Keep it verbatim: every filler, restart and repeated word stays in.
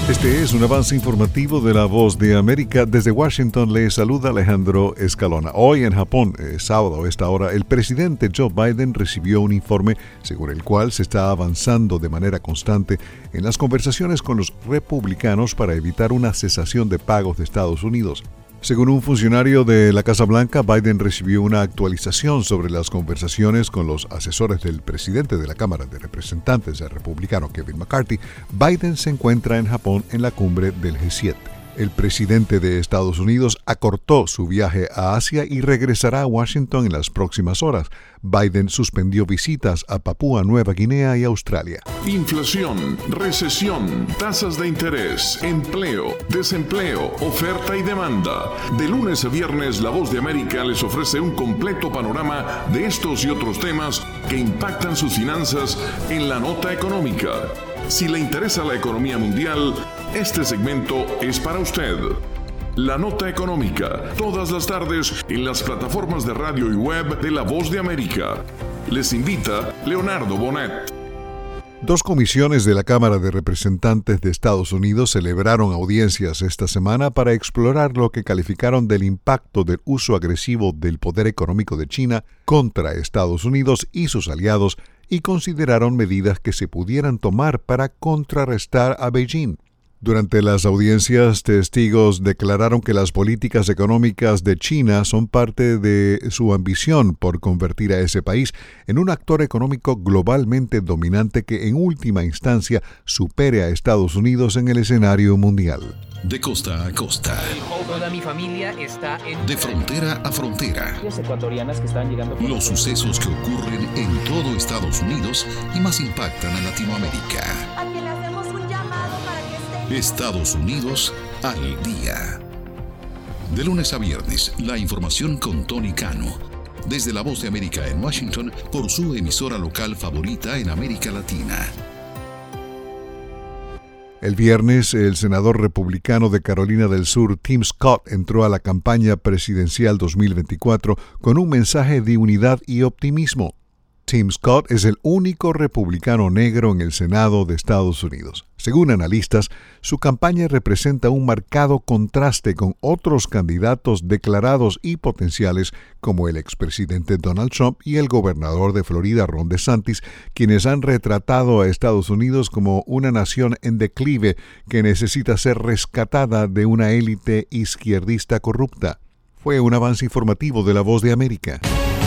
Este es un avance informativo de La Voz de América. Desde Washington le saluda Alejandro Escalona. Hoy en Japón, eh, sábado a esta hora, el presidente Joe Biden recibió un informe según el cual se está avanzando de manera constante en las conversaciones con los republicanos para evitar una cesación de pagos de Estados Unidos. Según un funcionario de la Casa Blanca, Biden recibió una actualización sobre las conversaciones con los asesores del presidente de la Cámara de Representantes, el republicano Kevin McCarthy. Biden se encuentra en Japón en la cumbre del G siete. El presidente de Estados Unidos acortó su viaje a Asia y regresará a Washington en las próximas horas. Biden suspendió visitas a Papúa Nueva Guinea y Australia. Inflación, recesión, tasas de interés, empleo, desempleo, oferta y demanda. De lunes a viernes, La Voz de América les ofrece un completo panorama de estos y otros temas que impactan sus finanzas en la nota económica. Si le interesa la economía mundial, este segmento es para usted. La Nota Económica, todas las tardes en las plataformas de radio y web de La Voz de América. Les invita Leonardo Bonet. Dos comisiones de la Cámara de Representantes de Estados Unidos celebraron audiencias esta semana para explorar lo que calificaron del impacto del uso agresivo del poder económico de China contra Estados Unidos y sus aliados y consideraron medidas que se pudieran tomar para contrarrestar a Beijing. Durante las audiencias, testigos declararon que las políticas económicas de China son parte de su ambición por convertir a ese país en un actor económico globalmente dominante que en última instancia supere a Estados Unidos en el escenario mundial. De costa a costa. Toda mi familia está en... De frontera a frontera. Ecuatorianas que están llegando... Los sucesos que ocurren en todo Estados Unidos y más impactan a Latinoamérica. Aquí le hacemos un llamado para que esté... Estados Unidos al día. De lunes a viernes, la información con Tony Cano. Desde La Voz de América en Washington, por su emisora local favorita en América Latina. El viernes, el senador republicano de Carolina del Sur, Tim Scott, entró a la campaña presidencial dos mil veinticuatro con un mensaje de unidad y optimismo. Tim Scott es el único republicano negro en el Senado de Estados Unidos. Según analistas, su campaña representa un marcado contraste con otros candidatos declarados y potenciales como el expresidente Donald Trump y el gobernador de Florida, Ron DeSantis, quienes han retratado a Estados Unidos como una nación en declive que necesita ser rescatada de una élite izquierdista corrupta. Fue un avance informativo de La Voz de América.